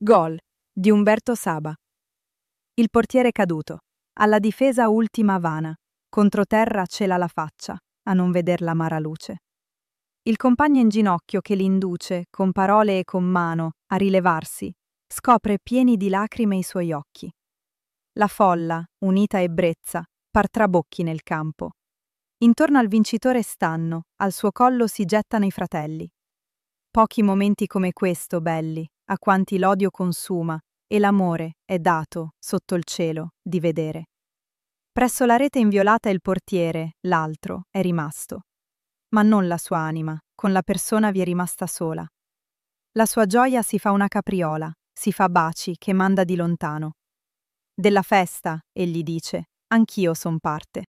Gol di Umberto Saba. Il portiere caduto. Alla difesa ultima vana. Controterra cela la faccia, a non veder l'amara luce. Il compagno in ginocchio che l'induce, con parole e con mano, a rilevarsi, scopre pieni di lacrime i suoi occhi. La folla, unita ebbrezza, par trabocchi nel campo. Intorno al vincitore stanno, al suo collo si gettano i fratelli. Pochi momenti come questo, belli, a quanti l'odio consuma e l'amore è dato, sotto il cielo, di vedere. Presso la rete inviolata il portiere, l'altro, è rimasto. Ma non la sua anima, con la persona vi è rimasta sola. La sua gioia si fa una capriola, si fa baci che manda di lontano. Della festa, egli dice, anch'io son parte.